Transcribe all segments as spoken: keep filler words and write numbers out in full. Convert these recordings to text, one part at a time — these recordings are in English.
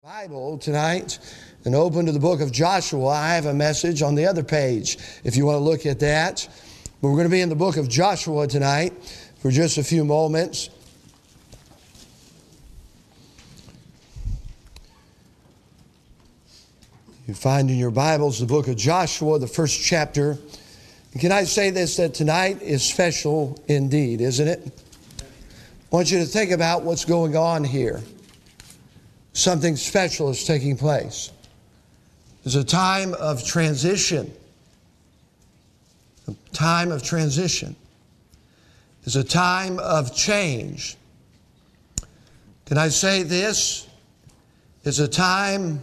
Bible tonight and open to the book of Joshua. I have a message on the other page if you want to look at that. But we're going to be in the book of Joshua tonight for just a few moments. You find in your Bibles the book of Joshua, the first chapter. And can I say this, that tonight is special indeed, isn't it? I want you to think about what's going on here. Something special is taking place. There's a time of transition. A time of transition. There's a time of change. Can I say this? It's a time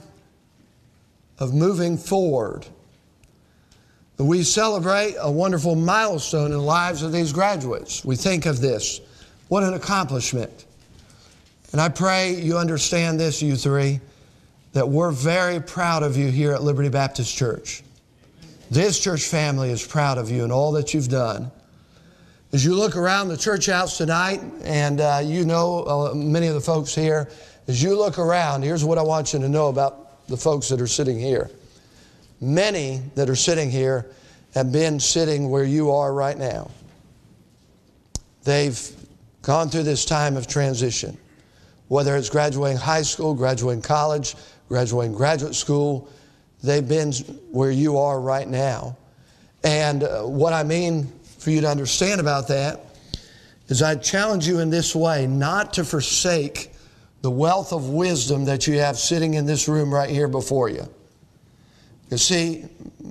of moving forward. We celebrate a wonderful milestone in the lives of these graduates. We think of this. What an accomplishment. And I pray you understand this, you three, that we're very proud of you here at Liberty Baptist Church. This church family is proud of you and all that you've done. As you look around the church house tonight, and uh, you know uh, many of the folks here, as you look around, here's what I want you to know about the folks that are sitting here. Many that are sitting here have been sitting where you are right now. They've gone through this time of transition. Whether it's graduating high school, graduating college, graduating graduate school, they've been where you are right now. And uh, what I mean for you to understand about that is I challenge you in this way, not to forsake the wealth of wisdom that you have sitting in this room right here before you. You see,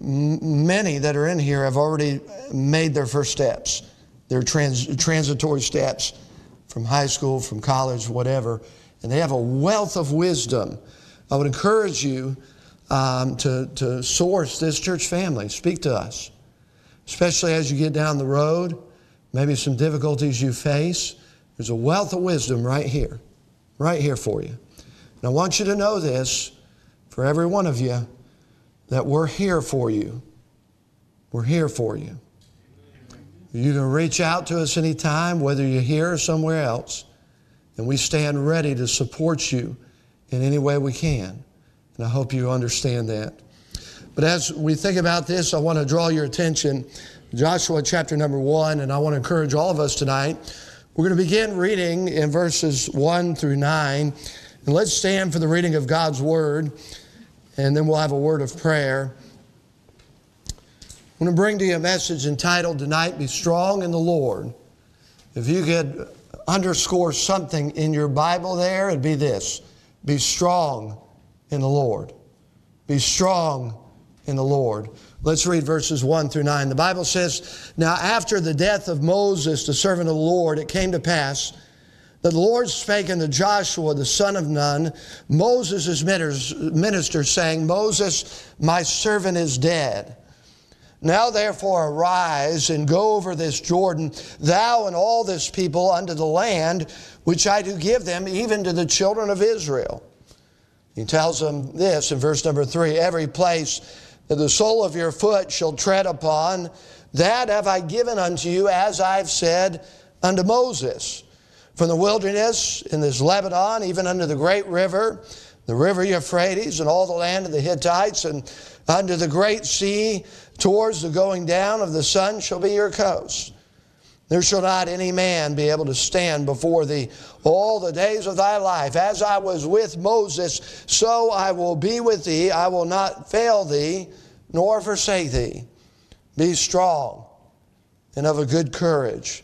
m- many that are in here have already made their first steps, their trans- transitory steps. From high school, from college, whatever, and they have a wealth of wisdom. I would encourage you um, to, to source this church family. Speak to us, especially as you get down the road, maybe some difficulties you face. There's a wealth of wisdom right here, right here for you. And I want you to know this, for every one of you, that we're here for you. We're here for you. You can reach out to us anytime, whether you're here or somewhere else, and we stand ready to support you in any way we can. And I hope you understand that. But as we think about this, I want to draw your attention to Joshua chapter number one, and I want to encourage all of us tonight. We're going to begin reading in verses one through nine, and let's stand for the reading of God's Word, and then we'll have a word of prayer. I'm going to bring to you a message entitled tonight, Be Strong in the Lord. If you could underscore something in your Bible there, it'd be this. Be strong in the Lord. Be strong in the Lord. Let's read verses one through nine. The Bible says, Now after the death of Moses, the servant of the Lord, it came to pass that the Lord spake unto Joshua, the son of Nun, Moses' minister, saying, Moses, my servant is dead. Now therefore arise and go over this Jordan, thou and all this people, unto the land which I do give them, even to the children of Israel. He tells them this in verse number three, Every place that the sole of your foot shall tread upon, that have I given unto you, as I've said unto Moses. From the wilderness in this Lebanon, even unto the great river, the river Euphrates, and all the land of the Hittites, and unto the great sea, towards the going down of the sun shall be your coast. There shall not any man be able to stand before thee all the days of thy life. As I was with Moses, so I will be with thee. I will not fail thee, nor forsake thee. Be strong and of a good courage.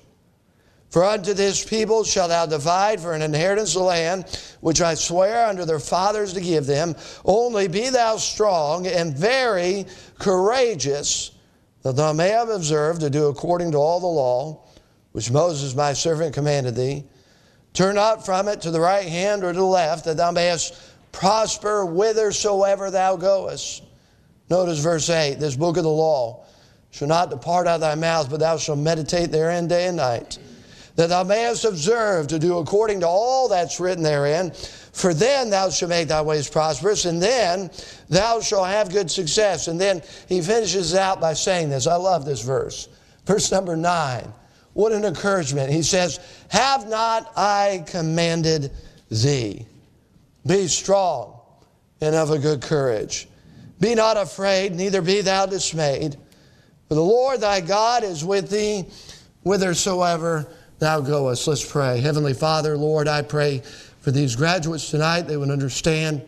For unto this people shalt thou divide for an inheritance the land, which I swear unto their fathers to give them. Only be thou strong and very courageous, that thou may have observed to do according to all the law, which Moses my servant commanded thee. Turn not from it to the right hand or to the left, that thou mayest prosper whithersoever thou goest. Notice verse eight, this book of the law shall not depart out of thy mouth, but thou shalt meditate therein day and night, that thou mayest observe to do according to all that's written therein. For then thou shalt make thy ways prosperous, and then thou shalt have good success. And then he finishes out by saying this. I love this verse. Verse number nine. What an encouragement. He says, Have not I commanded thee? Be strong and of a good courage. Be not afraid, neither be thou dismayed. For the Lord thy God is with thee, whithersoever thou goest. Let's pray. Heavenly Father, Lord, I pray for these graduates tonight, they would understand,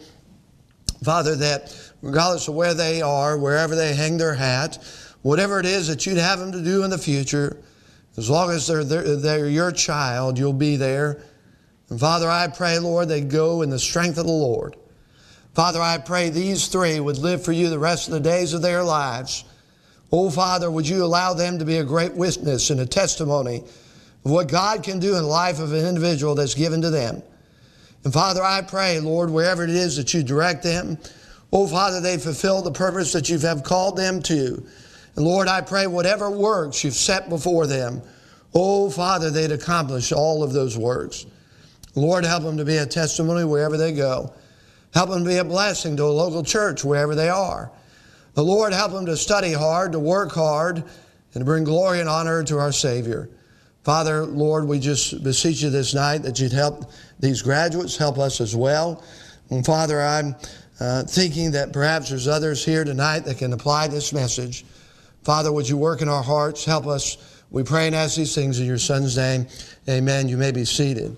Father, that regardless of where they are, wherever they hang their hat, whatever it is that you'd have them to do in the future, as long as they're, they're, they're your child, you'll be there. And Father, I pray, Lord, they go in the strength of the Lord. Father, I pray these three would live for you the rest of the days of their lives. Oh, Father, would you allow them to be a great witness and a testimony of what God can do in the life of an individual that's given to them. And Father, I pray, Lord, wherever it is that you direct them, oh, Father, they fulfill the purpose that you have called them to. And Lord, I pray whatever works you've set before them, oh, Father, they'd accomplish all of those works. Lord, help them to be a testimony wherever they go. Help them to be a blessing to a local church wherever they are. The Lord, help them to study hard, to work hard, and to bring glory and honor to our Savior. Father, Lord, we just beseech you this night that you'd help these graduates, help us as well. And Father, I'm uh, thinking that perhaps there's others here tonight that can apply this message. Father, would you work in our hearts? Help us. We pray and ask these things in your Son's name. Amen. You may be seated.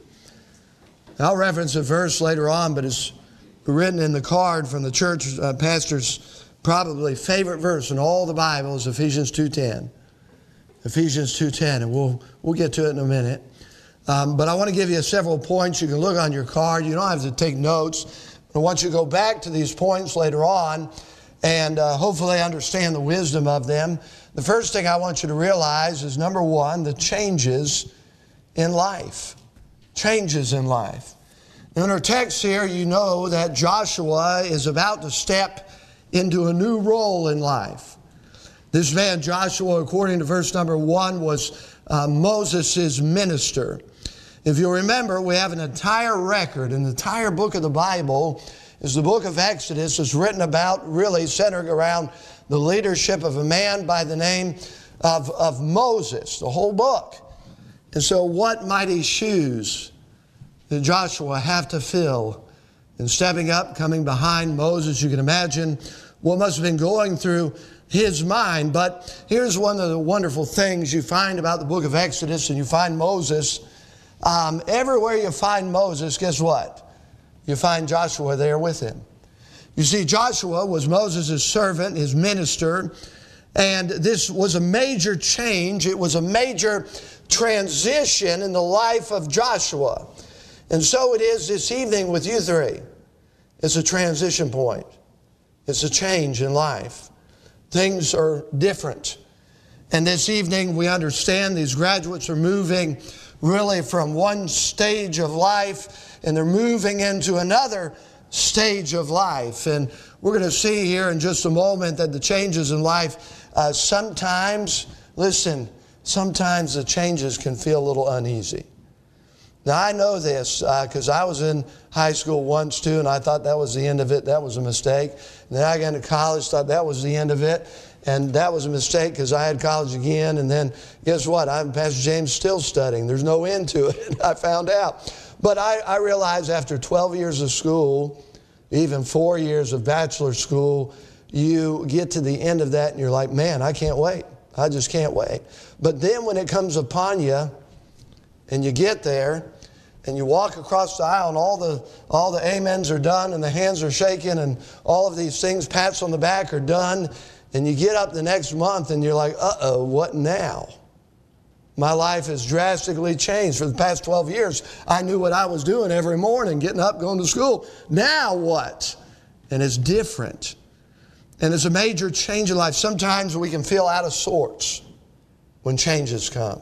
I'll reference a verse later on, but it's written in the card from the church uh, pastor's probably favorite verse in all the Bible is Ephesians two ten. Ephesians two ten, and we'll, we'll get to it in a minute. Um, but I want to give you several points. You can look on your card. You don't have to take notes. I want you to go back to these points later on and uh, hopefully understand the wisdom of them. The first thing I want you to realize is, number one, the changes in life. Changes in life. In our text here, you know that Joshua is about to step into a new role in life. This man, Joshua, according to verse number one, was uh, Moses' minister. If you remember, we have an entire record, an entire book of the Bible is the book of Exodus. It's written about, really centering around the leadership of a man by the name of, of Moses, the whole book. And so what mighty shoes did Joshua have to fill in stepping up, coming behind Moses? You can imagine what must have been going through his mind. But here's one of the wonderful things you find about the book of Exodus, and you find Moses. Um, everywhere you find Moses, guess what? You find Joshua there with him. You see, Joshua was Moses' servant, his minister, and this was a major change. It was a major transition in the life of Joshua. And so it is this evening with you three. It's a transition point. It's a change in life. Things are different. And this evening we understand these graduates are moving really from one stage of life and they're moving into another stage of life. And we're going to see here in just a moment that the changes in life uh, sometimes, listen, sometimes the changes can feel a little uneasy. Now, I know this because uh, I was in high school once too, and I thought that was the end of it. That was a mistake. And then I got into college, thought that was the end of it. And that was a mistake because I had college again. And then guess what? I'm Pastor James still studying. There's no end to it, I found out. But I, I realized after twelve years of school, even four years of bachelor school, you get to the end of that and you're like, man, I can't wait. I just can't wait. But then when it comes upon you and you get there, and you walk across the aisle and all the, all the amens are done and the hands are shaking and all of these things, pats on the back are done. And you get up the next month and you're like, uh-oh, what now? My life has drastically changed. For the past twelve years, I knew what I was doing every morning, getting up, going to school. Now what? And it's different. And it's a major change in life. Sometimes we can feel out of sorts when changes come.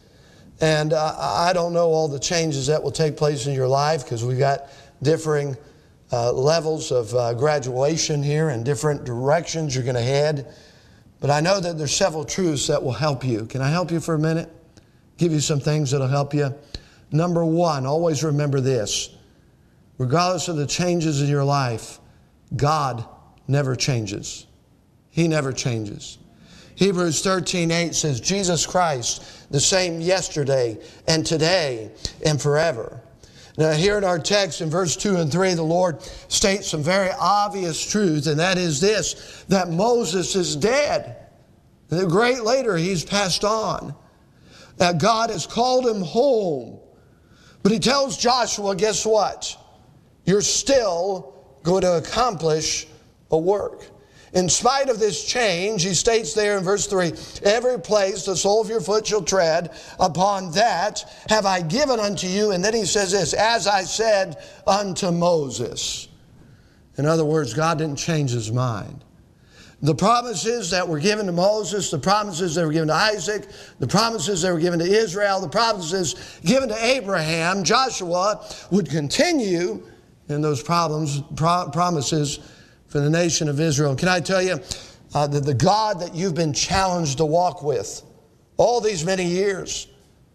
And uh, I don't know all the changes that will take place in your life because we've got differing uh, levels of uh, graduation here and different directions you're going to head. But I know that there's several truths that will help you. Can I help you for a minute? Give you some things that will help you. Number one, always remember this. Regardless of the changes in your life, God never changes. He never changes. Hebrews thirteen eight says, Jesus Christ, the same yesterday and today and forever. Now, here in our text in verse two and three, the Lord states some very obvious truth, and that is this, that Moses is dead. And a great later, he's passed on. That God has called him home. But he tells Joshua, guess what? You're still going to accomplish a work. In spite of this change, he states there in verse three, every place the sole of your foot shall tread, upon that have I given unto you. And then he says this, as I said unto Moses. In other words, God didn't change his mind. The promises that were given to Moses, the promises that were given to Isaac, the promises that were given to Israel, the promises given to Abraham, Joshua would continue in those problems, pro- promises for the nation of Israel. Can I tell you uh, that the God that you've been challenged to walk with all these many years,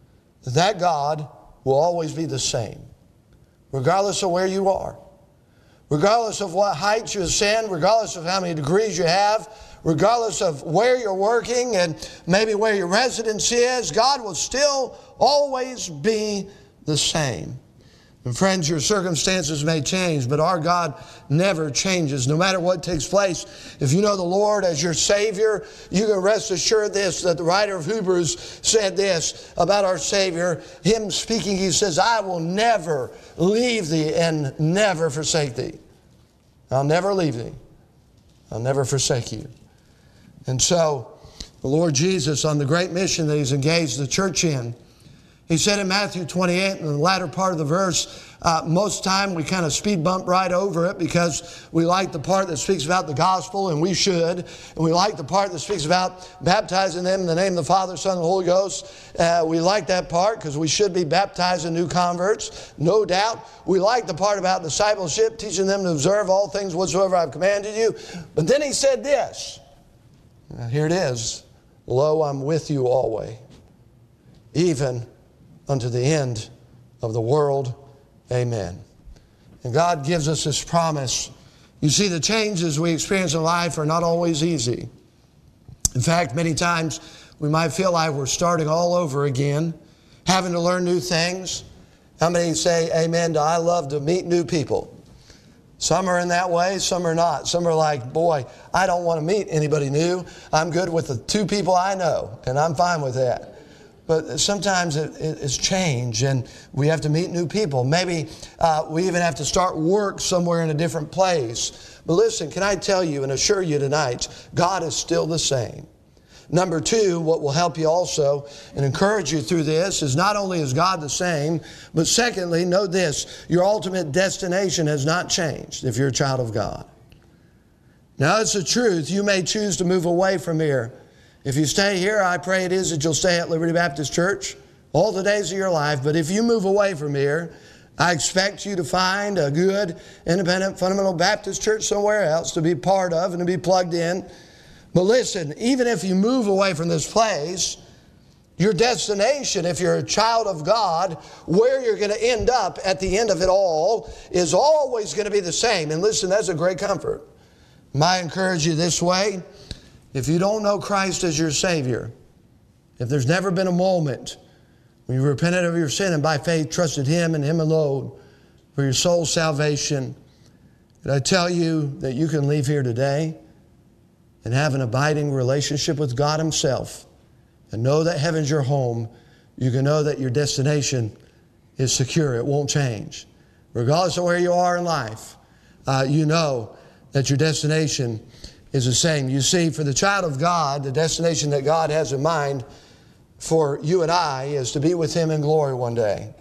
that God will always be the same, regardless of where you are, regardless of what heights you ascend, regardless of how many degrees you have, regardless of where you're working and maybe where your residence is, God will still always be the same. And friends, your circumstances may change, but our God never changes, no matter what takes place. If you know the Lord as your Savior, you can rest assured this, that the writer of Hebrews said this about our Savior. Him speaking, he says, I will never leave thee and never forsake thee. I'll never leave thee. I'll never forsake you. And so, the Lord Jesus, on the great mission that he's engaged the church in, he said in Matthew twenty-eight, in the latter part of the verse, uh, most time we kind of speed bump right over it because we like the part that speaks about the gospel, and we should. And we like the part that speaks about baptizing them in the name of the Father, Son, and the Holy Ghost. Uh, we like that part because we should be baptizing new converts, no doubt. We like the part about discipleship, teaching them to observe all things whatsoever I've commanded you. But then he said this, uh, here it is, lo, I'm with you always, even unto the end of the world. Amen. And God gives us this promise. You see, the changes we experience in life are not always easy. In fact, many times we might feel like we're starting all over again, having to learn new things. How many say amen to I love to meet new people? Some are in that way, some are not. Some are like, boy, I don't want to meet anybody new. I'm good with the two people I know, and I'm fine with that. But sometimes it, it's change, and we have to meet new people. Maybe uh, we even have to start work somewhere in a different place. But listen, can I tell you and assure you tonight, God is still the same. Number two, what will help you also and encourage you through this is not only is God the same, but secondly, know this, your ultimate destination has not changed if you're a child of God. Now, it's the truth. You may choose to move away from here. If you stay here, I pray it is that you'll stay at Liberty Baptist Church all the days of your life. But if you move away from here, I expect you to find a good, independent, fundamental Baptist church somewhere else to be part of and to be plugged in. But listen, even if you move away from this place, your destination, if you're a child of God, where you're going to end up at the end of it all is always going to be the same. And listen, that's a great comfort. I encourage you this way. If you don't know Christ as your Savior, if there's never been a moment when you repented of your sin and by faith trusted Him and Him alone for your soul's salvation, can I tell you that you can leave here today and have an abiding relationship with God Himself and know that heaven's your home. You can know that your destination is secure. It won't change. Regardless of where you are in life, uh, you know that your destination is the same. You see, for the child of God, the destination that God has in mind for you and I is to be with Him in glory one day.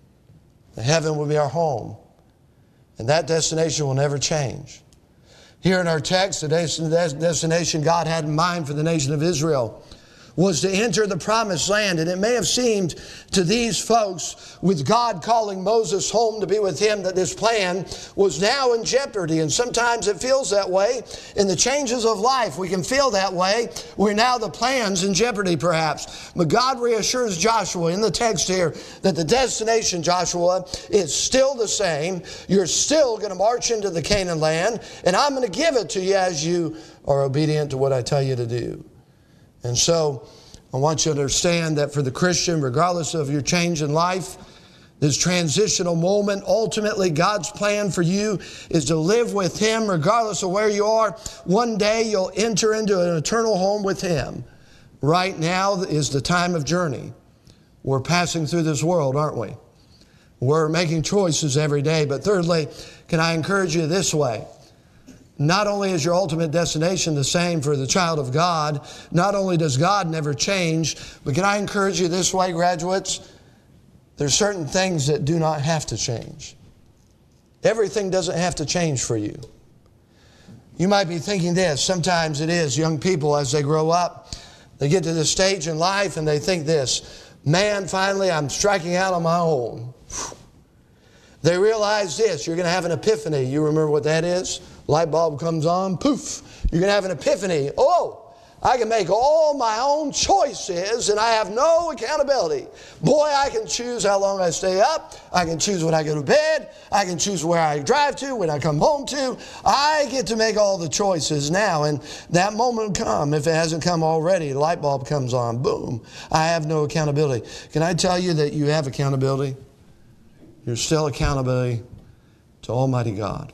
Heaven will be our home. And that destination will never change. Here in our text, the destination God had in mind for the nation of Israel was to enter the promised land. And it may have seemed to these folks, with God calling Moses home to be with Him, that this plan was now in jeopardy. And sometimes it feels that way. In the changes of life, we can feel that way. We're now the plan's in jeopardy, perhaps. But God reassures Joshua in the text here that the destination, Joshua, is still the same. You're still going to march into the Canaan land, and I'm going to give it to you as you are obedient to what I tell you to do. And so I want you to understand that for the Christian, regardless of your change in life, This transitional moment, ultimately God's plan for you is to live with Him regardless of where you are. One day you'll enter into an eternal home with Him. Right now is the time of journey. We're passing through this world, aren't we? We're making choices every day. But thirdly, can I encourage you this way? Not only is your ultimate destination the same for the child of God, not only does God never change, but can I encourage you this way, graduates? There's certain things that do not have to change. Everything doesn't have to change for you. You might be thinking this. Sometimes it is young people as they grow up, they get to this stage in life and they think this, man, finally I'm striking out on my own. They realize this, you're going to have an epiphany. You remember what that is? Light bulb comes on, poof. You're going to have an epiphany. Oh, I can make all my own choices and I have no accountability. Boy, I can choose how long I stay up. I can choose when I go to bed. I can choose where I drive to, when I come home to. I get to make all the choices now. And that moment will come. If it hasn't come already, the light bulb comes on. Boom. I have no accountability. Can I tell you that you have accountability? You're still accountability to Almighty God.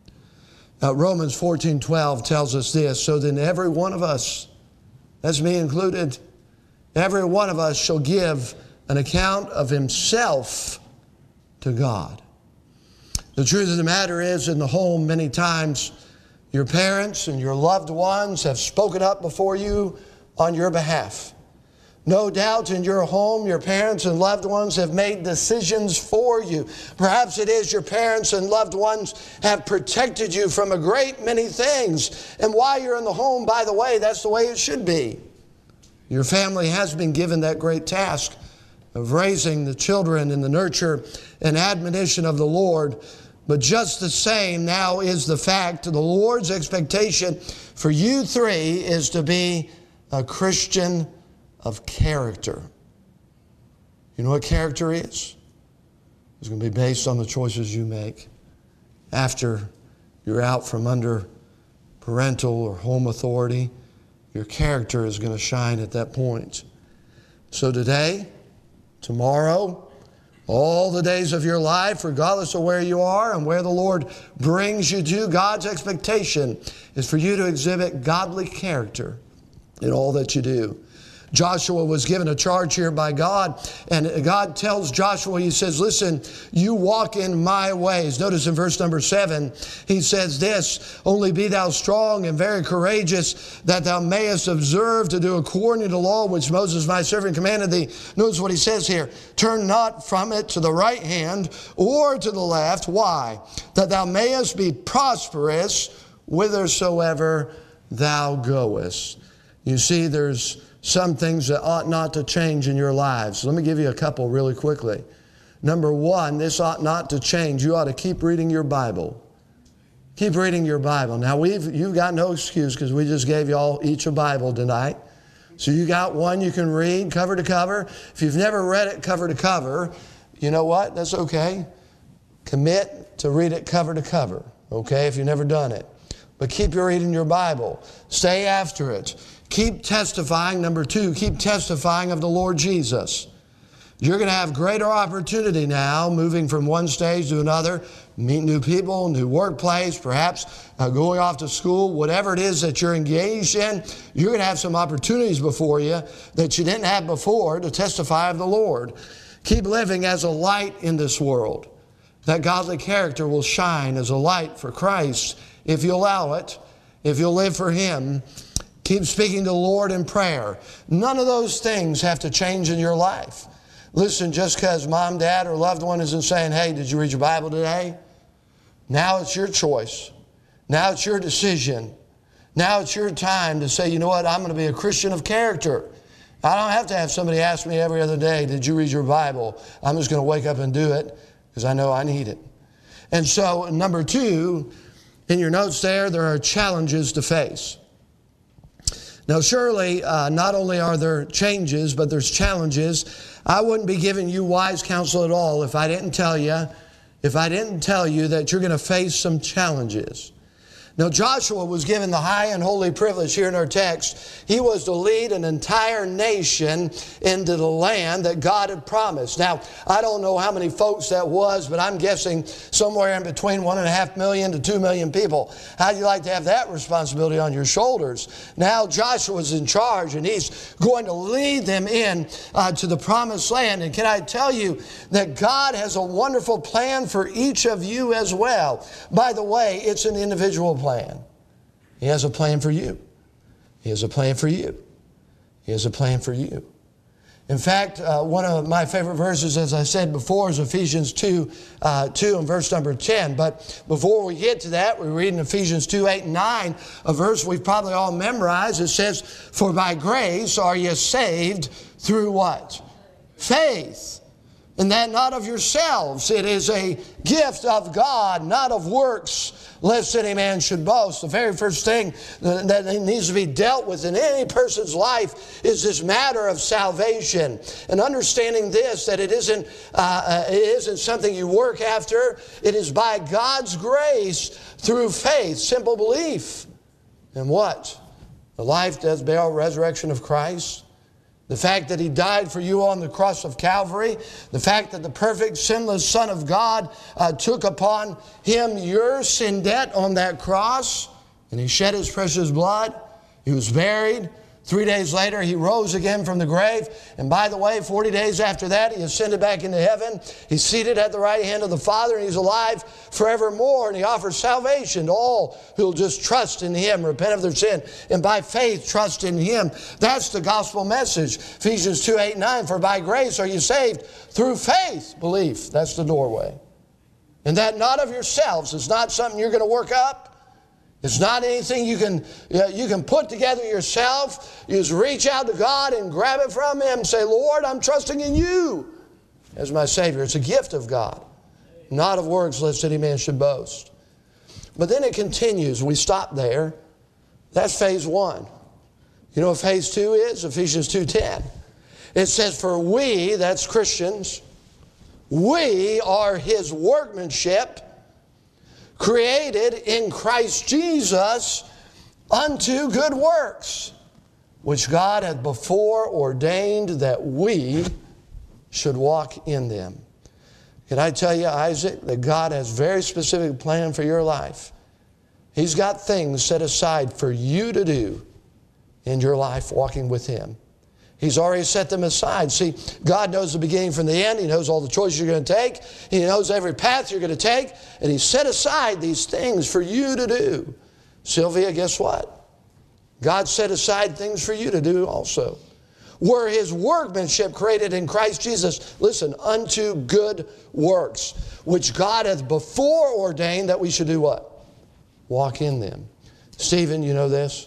Now, Romans fourteen twelve tells us this, so then every one of us, that's me included, every one of us shall give an account of himself to God. The truth of the matter is, in the home, many times your parents and your loved ones have spoken up before you on your behalf. No doubt in your home, your parents and loved ones have made decisions for you. Perhaps it is your parents and loved ones have protected you from a great many things. And while you're in the home, by the way, that's the way it should be. Your family has been given that great task of raising the children in the nurture and admonition of the Lord. But just the same, now is the fact, the Lord's expectation for you three is to be a Christian of character. You know what character is? It's going to be based on the choices you make after you're out from under parental or home authority. Your character is going to shine at that point. So today, tomorrow, all the days of your life, regardless of where you are and where the Lord brings you to, God's expectation is for you to exhibit godly character in all that you do. Joshua was given a charge here by God, and God tells Joshua, he says, listen, you walk in my ways. Notice in verse number seven, he says this, only be thou strong and very courageous, that thou mayest observe to do according to the law which Moses my servant commanded thee. Notice what he says here, turn not from it to the right hand or to the left. Why? That thou mayest be prosperous whithersoever thou goest. You see, there's some things that ought not to change in your lives. Let me give you a couple really quickly. Number one, this ought not to change. You ought to keep reading your Bible. Keep reading your Bible. Now, we've you've got no excuse because we just gave you all each a Bible tonight. So you got one you can read cover to cover. If you've never read it cover to cover, you know what? That's okay. Commit to read it cover to cover, okay, if you've never done it. But keep reading your Bible. Stay after it. Keep testifying. Number two, keep testifying of the Lord Jesus. You're going to have greater opportunity now, moving from one stage to another, meet new people, new workplace, perhaps uh, going off to school, whatever it is that you're engaged in, you're going to have some opportunities before you that you didn't have before to testify of the Lord. Keep living as a light in this world. That godly character will shine as a light for Christ if you allow it, if you'll live for Him. Keep speaking to the Lord in prayer. None of those things have to change in your life. Listen, just because mom, dad, or loved one isn't saying, hey, did you read your Bible today? Now it's your choice. Now it's your decision. Now it's your time to say, you know what, I'm going to be a Christian of character. I don't have to have somebody ask me every other day, did you read your Bible? I'm just going to wake up and do it because I know I need it. And so, number two, in your notes there, there are challenges to face. Now, surely, uh, not only are there changes, but there's challenges. I wouldn't be giving you wise counsel at all if I didn't tell you, if I didn't tell you that you're going to face some challenges. Now Joshua was given the high and holy privilege here in our text. He was to lead an entire nation into the land that God had promised. Now, I don't know how many folks that was, but I'm guessing somewhere in between one and a half million to two million people. How'd you like to have that responsibility on your shoulders? Now Joshua's in charge, and he's going to lead them in uh, to the promised land. And can I tell you that God has a wonderful plan for each of you as well? By the way, it's an individual plan. He has a plan for you. He has a plan for you. He has a plan for you. In fact, uh, one of my favorite verses, as I said before, is Ephesians two, uh, two and verse number ten. But before we get to that, we read in Ephesians two, eight, and nine, a verse we've probably all memorized. It says, "For by grace are ye saved through" what? Faith. And that not of yourselves. It is a gift of God, not of works, lest any man should boast. The very first thing that needs to be dealt with in any person's life is this matter of salvation. And understanding this, that it isn't, uh, it isn't something you work after. It is by God's grace through faith, simple belief. And what? The life, death, burial, resurrection of Christ. The fact that He died for you on the cross of Calvary. The fact that the perfect, sinless Son of God uh, took upon Him your sin debt on that cross. And He shed His precious blood. He was buried. Three days later, He rose again from the grave. And by the way, forty days after that, He ascended back into heaven. He's seated at the right hand of the Father, and He's alive forevermore. And He offers salvation to all who will just trust in Him, repent of their sin, and by faith trust in Him. That's the gospel message. Ephesians two, eight, nine, "For by grace are you saved through faith," belief. That's the doorway. "And that not of yourselves." It's not something you're going to work up. It's not anything you can, you can put together yourself. You just reach out to God and grab it from Him and say, "Lord, I'm trusting in You as my Savior." It's a gift of God, not of works, lest any man should boast. But then it continues. We stop there. That's phase one. You know what phase two is? Ephesians two ten. It says, "For we," that's Christians, "we are His workmanship, created in Christ Jesus unto good works, which God hath before ordained that we should walk in them." Can I tell you, Isaac, that God has a very specific plan for your life? He's got things set aside for you to do in your life walking with Him. He's already set them aside. See, God knows the beginning from the end. He knows all the choices you're going to take. He knows every path you're going to take. And He set aside these things for you to do. Sylvia, guess what? God set aside things for you to do also. "We're His workmanship, created in Christ Jesus," listen, "unto good works, which God hath before ordained that we should" do what? Walk in them. Stephen, you know this?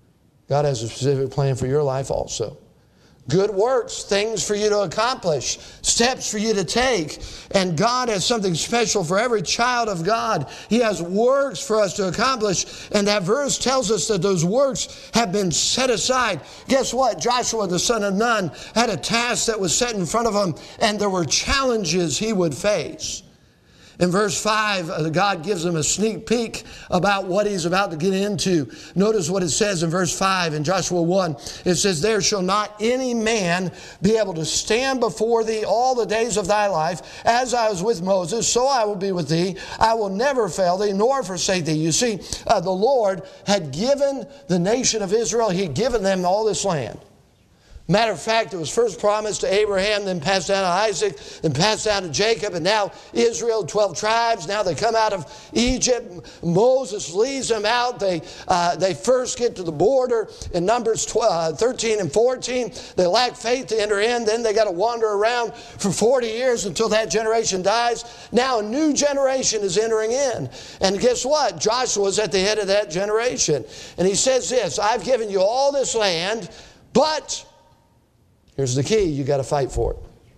God has a specific plan for your life also. Good works, things for you to accomplish, steps for you to take. And God has something special for every child of God. He has works for us to accomplish. And that verse tells us that those works have been set aside. Guess what? Joshua, the son of Nun, had a task that was set in front of him, and there were challenges he would face. In verse five, God gives him a sneak peek about what he's about to get into. Notice what it says in verse five in Joshua one. It says, "There shall not any man be able to stand before thee all the days of thy life. As I was with Moses, so I will be with thee. I will never fail thee, nor forsake thee." You see, uh, the Lord had given the nation of Israel, He had given them all this land. Matter of fact, it was first promised to Abraham, then passed down to Isaac, then passed down to Jacob, and now Israel, twelve tribes. Now they come out of Egypt. Moses leads them out. They, uh, they first get to the border in Numbers twelve, thirteen and fourteen. They lack faith to enter in. Then they got to wander around for forty years until that generation dies. Now a new generation is entering in. And guess what? Joshua's at the head of that generation. And he says this, "I've given you all this land, but..." here's the key, you got to fight for it.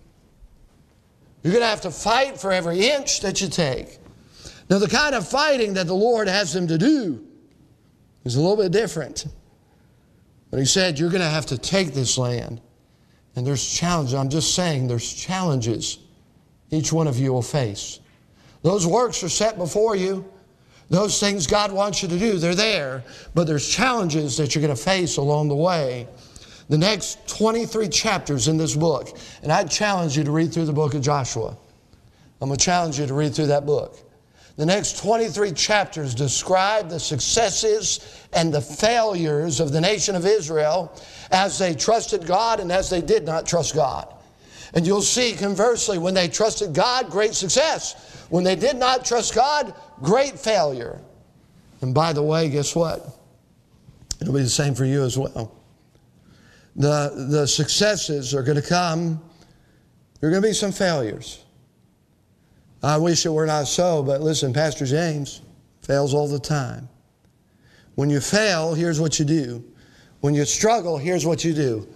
You're going to have to fight for every inch that you take. Now, the kind of fighting that the Lord has them to do is a little bit different. But He said, you're going to have to take this land. And there's challenges. I'm just saying, there's challenges each one of you will face. Those works are set before you. Those things God wants you to do, they're there, but there's challenges that you're going to face along the way. The next twenty-three chapters in this book, and I'd challenge you to read through the book of Joshua. I'm going to challenge you to read through that book. The next twenty-three chapters describe the successes and the failures of the nation of Israel as they trusted God and as they did not trust God. And you'll see, conversely, when they trusted God, great success. When they did not trust God, great failure. And by the way, guess what? It'll be the same for you as well. The, the successes are going to come. There are going to be some failures. I wish it were not so, but listen, Pastor James fails all the time. When you fail, here's what you do. When you struggle, here's what you do.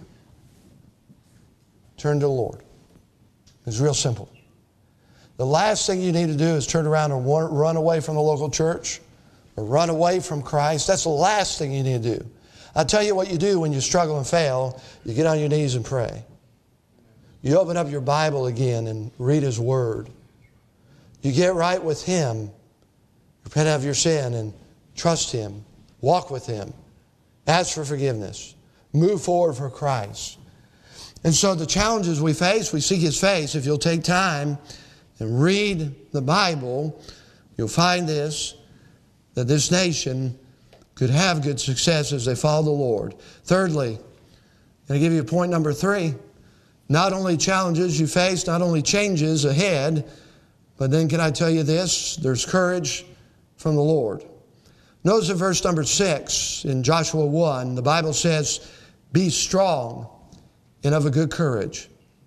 Turn to the Lord. It's real simple. The last thing you need to do is turn around and run away from the local church or run away from Christ. That's the last thing you need to do. I'll tell you what you do when you struggle and fail. You get on your knees and pray. You open up your Bible again and read His Word. You get right with Him. Repent of your sin and trust Him. Walk with Him. Ask for forgiveness. Move forward for Christ. And so the challenges we face, we seek His face. If you'll take time and read the Bible, you'll find this, that this nation could have good success as they follow the Lord. Thirdly, I'm going to give you point number three. Not only challenges you face, not only changes ahead, but then can I tell you this? There's courage from the Lord. Notice in verse number six in Joshua one, the Bible says, be strong and of a good courage.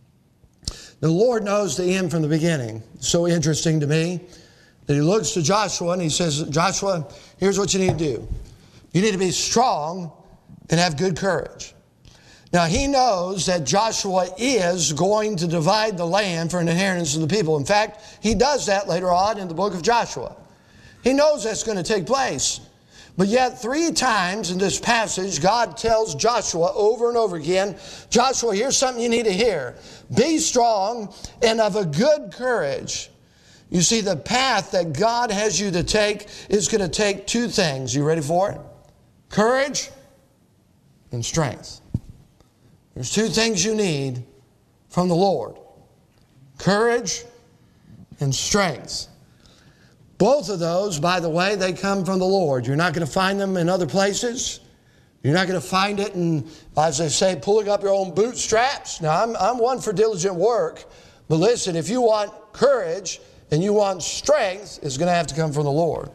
The Lord knows the end from the beginning. It's so interesting to me that He looks to Joshua and He says, Joshua, here's what you need to do. You need to be strong and have good courage. Now, He knows that Joshua is going to divide the land for an inheritance of the people. In fact, He does that later on in the book of Joshua. He knows that's going to take place. But yet three times in this passage, God tells Joshua over and over again, Joshua, here's something you need to hear. Be strong and of a good courage. You see, the path that God has you to take is going to take two things. You ready for it? Courage and strength. There's two things you need from the Lord. Courage and strength. Both of those, by the way, they come from the Lord. You're not going to find them in other places. You're not going to find it in, as they say, pulling up your own bootstraps. Now, I'm, I'm one for diligent work. But listen, if you want courage and you want strength, it's going to have to come from the Lord.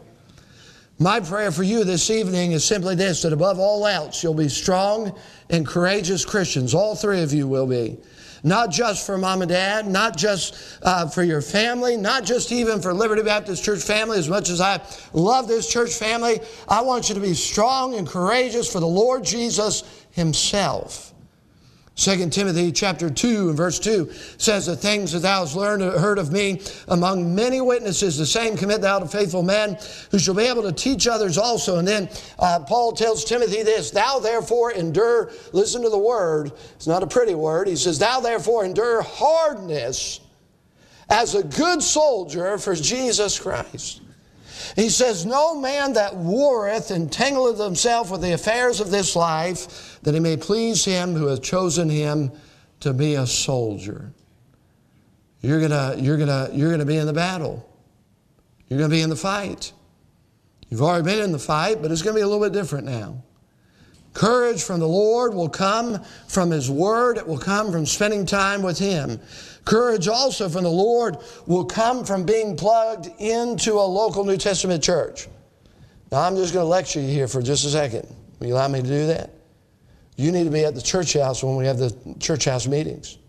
My prayer for you this evening is simply this, that above all else, you'll be strong and courageous Christians. All three of you will be. Not just for mom and dad, not just uh, for your family, not just even for Liberty Baptist Church family. As much as I love this church family, I want you to be strong and courageous for the Lord Jesus Himself. Second Timothy chapter two and verse two says, the things that thou hast learned and heard of me among many witnesses, the same commit thou to faithful men who shall be able to teach others also. And then uh, Paul tells Timothy this, thou therefore endure, listen to the word, it's not a pretty word. He says, thou therefore endure hardness as a good soldier for Jesus Christ. He says, no man that warreth entangleth himself with the affairs of this life, that he may please Him who hath chosen him to be a soldier. You're gonna, you're gonna, you're gonna be in the battle. You're gonna be in the fight. You've already been in the fight, but it's gonna be a little bit different now. Courage from the Lord will come from His Word. It will come from spending time with Him. Courage also from the Lord will come from being plugged into a local New Testament church. Now, I'm just going to lecture you here for just a second. Will you allow me to do that? You need to be at the church house when we have the church house meetings.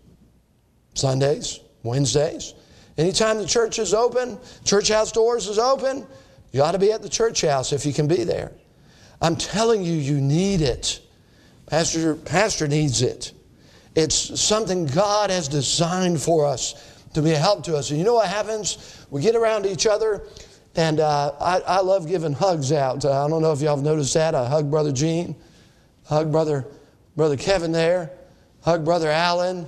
Sundays, Wednesdays. Anytime the church is open, church house doors is open, you ought to be at the church house if you can be there. I'm telling you, you need it. Pastor, Pastor needs it. It's something God has designed for us to be a help to us. And you know what happens? We get around each other, and uh, I, I love giving hugs out. Uh, I don't know if y'all have noticed that. I hug Brother Gene, hug Brother, Brother Kevin there, hug Brother Allen.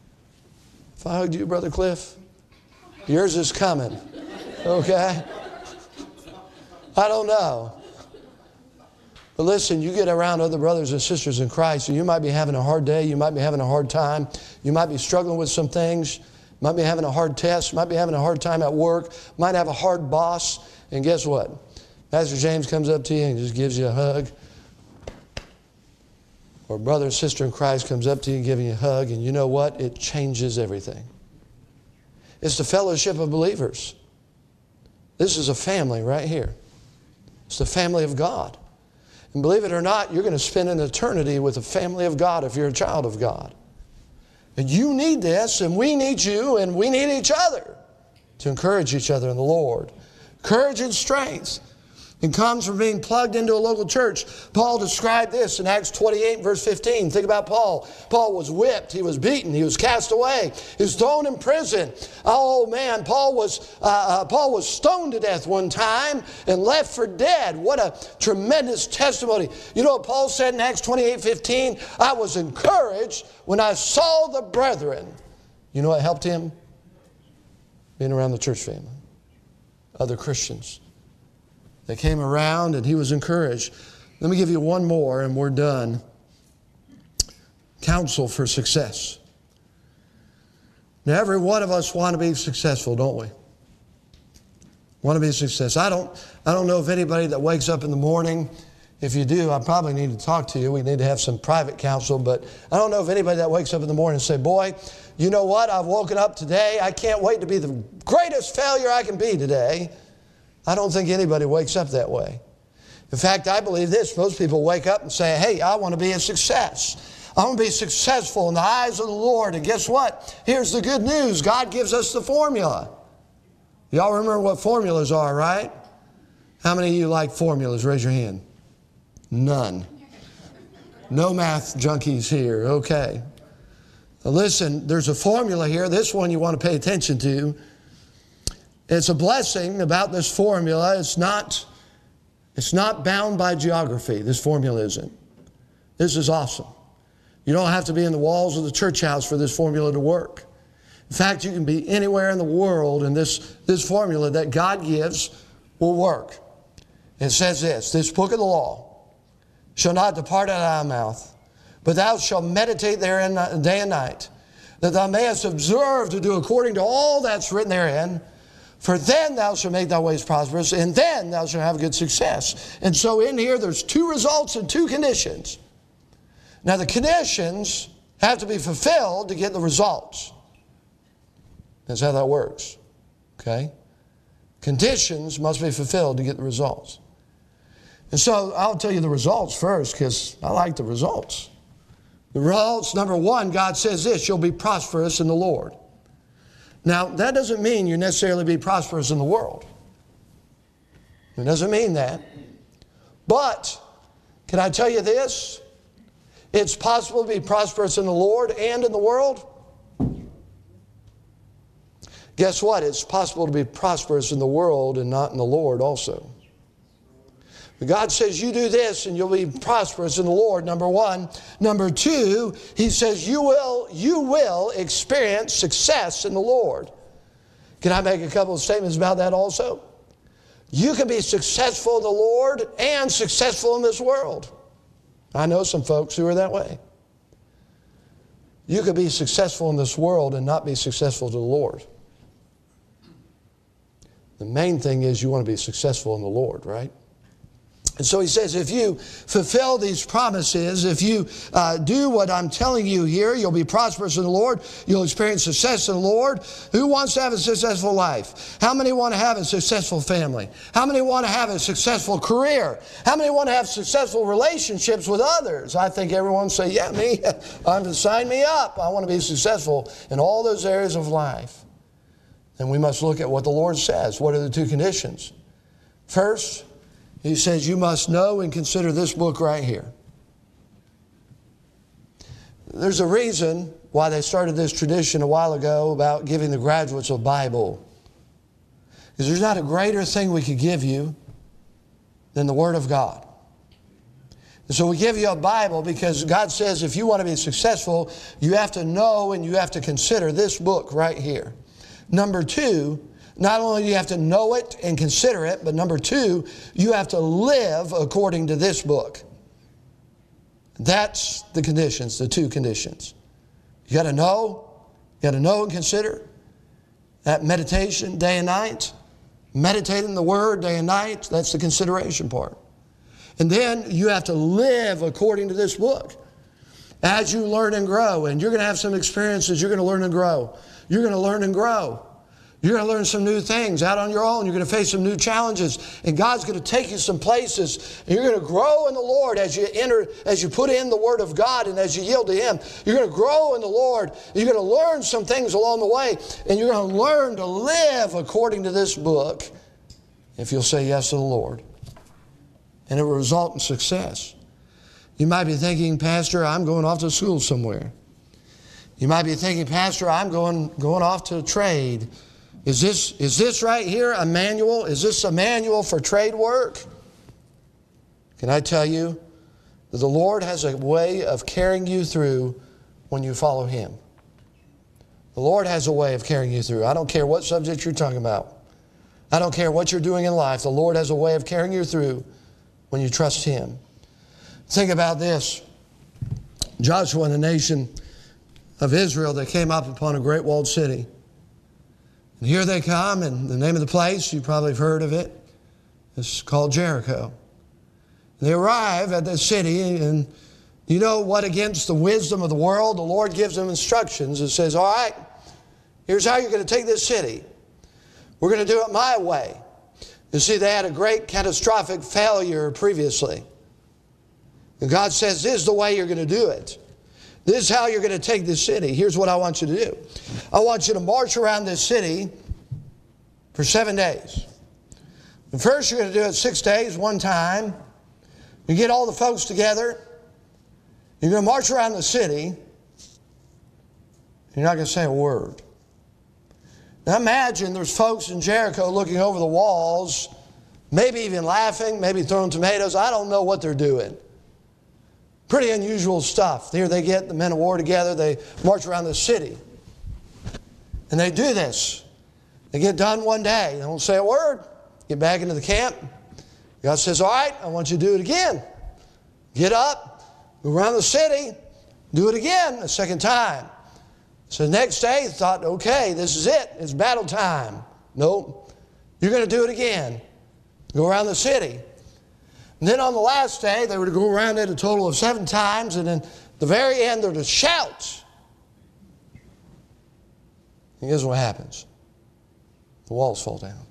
If I hugged you, Brother Cliff, yours is coming, okay? I don't know. But listen, you get around other brothers and sisters in Christ, and you might be having a hard day, you might be having a hard time, you might be struggling with some things, might be having a hard test, might be having a hard time at work, might have a hard boss, and guess what? Pastor James comes up to you and just gives you a hug. Or a brother or sister in Christ comes up to you and giving you a hug, and you know what? It changes everything. It's the fellowship of believers. This is a family right here. It's the family of God. And believe it or not, you're going to spend an eternity with the family of God if you're a child of God. And you need this, and we need you, and we need each other to encourage each other in the Lord. Courage and strength. It comes from being plugged into a local church. Paul described this in Acts twenty-eight, verse fifteen. Think about Paul. Paul was whipped. He was beaten. He was cast away. He was thrown in prison. Oh, man, Paul was, uh, uh, Paul was stoned to death one time and left for dead. What a tremendous testimony. You know what Paul said in Acts twenty-eight, fifteen? I was encouraged when I saw the brethren. You know what helped him? Being around the church family. Other Christians. They came around and he was encouraged. Let me give you one more and we're done. Counsel for success. Now, every one of us want to be successful, don't we? Want to be a success. I don't, I don't know if anybody that wakes up in the morning, if you do, I probably need to talk to you. We need to have some private counsel, but I don't know if anybody that wakes up in the morning and say, boy, you know what? I've woken up today. I can't wait to be the greatest failure I can be today. I don't think anybody wakes up that way. In fact, I believe this. Most people wake up and say, hey, I want to be a success. I want to be successful in the eyes of the Lord. And guess what? Here's the good news. God gives us the formula. Y'all remember what formulas are, right? How many of you like formulas? Raise your hand. None. No math junkies here. Okay. Now listen, there's a formula here. This one you want to pay attention to. It's a blessing about this formula. It's not, it's not bound by geography. This formula isn't. This is awesome. You don't have to be in the walls of the church house for this formula to work. In fact, you can be anywhere in the world, and this, this formula that God gives will work. It says this, this book of the law shall not depart out of thy mouth, but thou shalt meditate therein day and night, that thou mayest observe to do according to all that's written therein. For then thou shalt make thy ways prosperous, and then thou shalt have good success. And so in here, there's two results and two conditions. Now, the conditions have to be fulfilled to get the results. That's how that works. Okay? Conditions must be fulfilled to get the results. And so I'll tell you the results first, because I like the results. The results, number one, God says this, you'll be prosperous in the Lord. Now, that doesn't mean you necessarily be prosperous in the world. It doesn't mean that. But, can I tell you this? It's possible to be prosperous in the Lord and in the world. Guess what? It's possible to be prosperous in the world and not in the Lord also. God says you do this and you'll be prosperous in the Lord, number one. Number two, He says you will, you will experience success in the Lord. Can I make a couple of statements about that also? You can be successful in the Lord and successful in this world. I know some folks who are that way. You could be successful in this world and not be successful to the Lord. The main thing is you want to be successful in the Lord, right? And so he says, if you fulfill these promises, if you uh, do what I'm telling you here, you'll be prosperous in the Lord. You'll experience success in the Lord. Who wants to have a successful life? How many want to have a successful family? How many want to have a successful career? How many want to have successful relationships with others? I think everyone say, yeah, me. I'm sign me up. I want to be successful in all those areas of life. And we must look at what the Lord says. What are the two conditions? First, He says you must know and consider this book right here. There's a reason why they started this tradition a while ago about giving the graduates a Bible. Because there's not a greater thing we could give you than the Word of God. And so we give you a Bible because God says if you want to be successful, you have to know and you have to consider this book right here. Number two, Not only do you have to know it and consider it, but number two, you have to live according to this book. That's the conditions, the two conditions. You got to know, you got to know and consider. That meditation day and night, meditating the Word day and night, that's the consideration part. And then you have to live according to this book. As you learn and grow, and you're going to have some experiences, you're going to learn and grow. You're going to learn and grow. You're going to learn some new things out on your own. You're going to face some new challenges. And God's going to take you some places. And you're going to grow in the Lord as you enter, as you put in the Word of God and as you yield to Him. You're going to grow in the Lord. You're going to learn some things along the way. And you're going to learn to live according to this book if you'll say yes to the Lord. And it will result in success. You might be thinking, Pastor, I'm going off to school somewhere. You might be thinking, Pastor, I'm going, going off to trade. Is this, is this right here a manual? Is this a manual for trade work? Can I tell you that the Lord has a way of carrying you through when you follow Him? The Lord has a way of carrying you through. I don't care what subject you're talking about. I don't care what you're doing in life. The Lord has a way of carrying you through when you trust Him. Think about this. Joshua and the nation of Israel, they came up upon a great walled city. And here they come, and the name of the place, you probably have heard of it. It's called Jericho. And they arrive at the city, and you know what, against the wisdom of the world, the Lord gives them instructions. It says, all right, here's how you're going to take this city. We're going to do it my way. You see, they had a great catastrophic failure previously. And God says, this is the way you're going to do it. This is how you're going to take this city. Here's what I want you to do. I want you to march around this city for seven days. And first you're going to do it six days, one time. You get all the folks together. You're going to march around the city. You're not going to say a word. Now imagine there's folks in Jericho looking over the walls, maybe even laughing, maybe throwing tomatoes. I don't know what they're doing. Pretty unusual stuff. Here they get the men of war together. They march around the city. And they do this. They get done one day. They don't say a word. Get back into the camp. God says, all right, I want you to do it again. Get up, go around the city, do it again a second time. So the next day, they thought, okay, this is it. It's battle time. Nope. You're going to do it again. Go around the city. And then on the last day, they were to go around it a total of seven times, and then at the very end, they're to shout. And guess what happens? The walls fall down.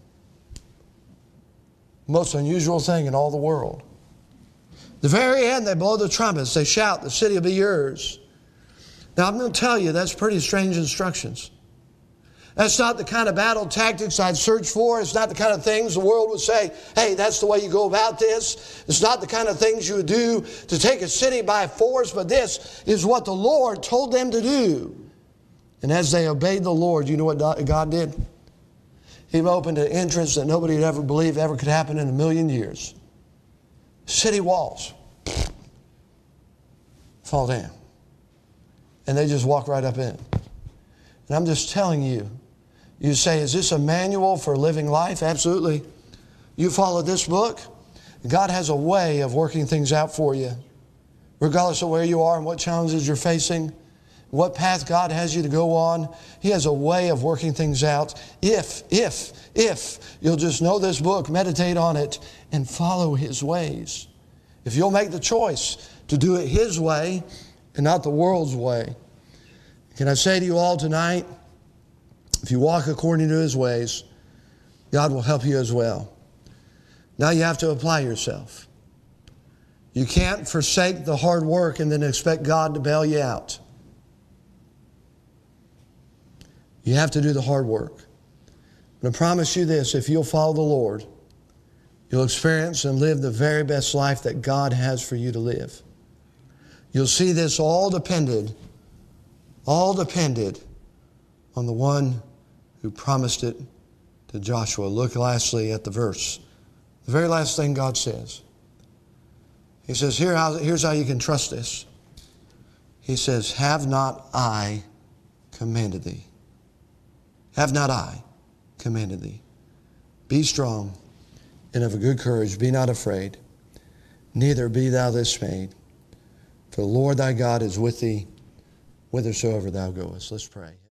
Most unusual thing in all the world. The very end, they blow the trumpets. They shout, the city will be yours. Now, I'm going to tell you, that's pretty strange instructions. That's not the kind of battle tactics I'd search for. It's not the kind of things the world would say, hey, that's the way you go about this. It's not the kind of things you would do to take a city by force, but this is what the Lord told them to do. And as they obeyed the Lord, you know what God did? He opened an entrance that nobody would ever believe ever could happen in a million years. City walls fall down. And they just walk right up in. And I'm just telling you, you say, is this a manual for living life? Absolutely. You follow this book, God has a way of working things out for you. Regardless of where you are and what challenges you're facing, what path God has you to go on, He has a way of working things out if, if, if you'll just know this book, meditate on it, and follow His ways. If you'll make the choice to do it His way and not the world's way. Can I say to you all tonight, if you walk according to His ways, God will help you as well. Now you have to apply yourself. You can't forsake the hard work and then expect God to bail you out. You have to do the hard work. And I promise you this, if you'll follow the Lord, you'll experience and live the very best life that God has for you to live. You'll see this all depended, all depended on the one who promised it to Joshua. Look lastly at the verse. The very last thing God says. He says, Here, how, here's how you can trust this. He says, have not I commanded thee? Have not I commanded thee. Be strong and of a good courage. Be not afraid, neither be thou dismayed. For the Lord thy God is with thee whithersoever thou goest. Let's pray.